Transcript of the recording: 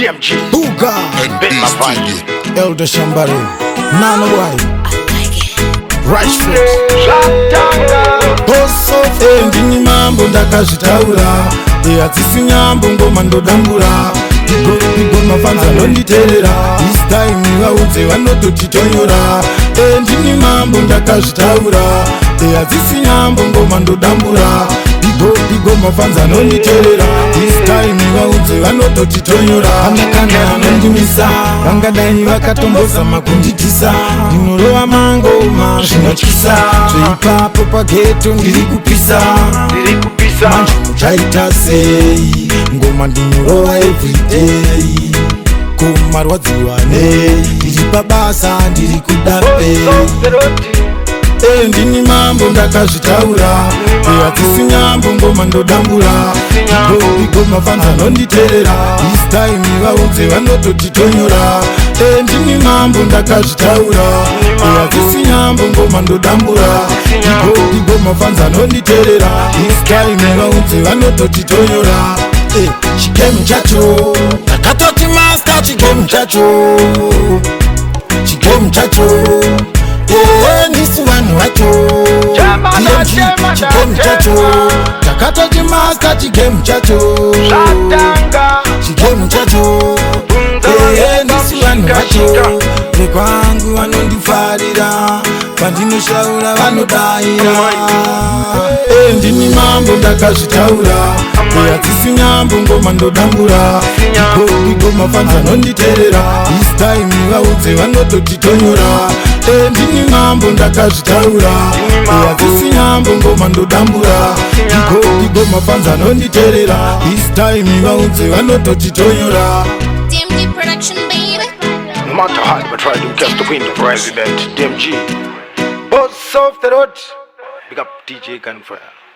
DMG Buga Ben my vibe Elder Shambari Nana White Right foot Bosso Ndini mambo ndakazvitaura Hatsisi nyambo ngoma ndodambura Igo mafanza nonditerera This time vaudze vanototitonyora Ndini mambo ndakazvitaura Hatsisi nyambo ngoma ndodambura Igo mafanza nonditerera This time vaudze vanototitonyora Anakanda anondimisa vangadai vakatombosa makunditisa Ndinorova mangoma zvinotyisa Zveipapo pageto ndiri kupisa Manje muchaita sei ngoma ndinorova everyday kumarwadziwa nei ndiri pabasa ndiri kudape ndini mambo ndakazvitaura hatsisi nyambo ngoma ndodambura igo mafanza nonditerera this time vaudze vanototitonyora ndini mambo ndakazvitaura hatsisi nyambo ngoma ndodambura igo mafanza nonditerera this time vaudze vanototitonyora chigemu chacho takatoti master chigemu chacho ndisi vanhu vacho chigemu chacho takatoti master chigemu chacho ndisi vanhu vacho vekwangu vanondifarira pandinoshaura vanodaira ndini mambo ndakazvitaura hatsisi nyambo ngoma ndodambura igo mafanza nonditerera this time vaudze vanototitonyora ndini mambo ndakazvitaura hatsisi nyambo ngoma ndodambura igo mafanza nonditerera this time vaudze vanototitonyora. DMG production baby. No matter how we try to just to win the president DMG Boss of the road. Big up DJ Gunfire.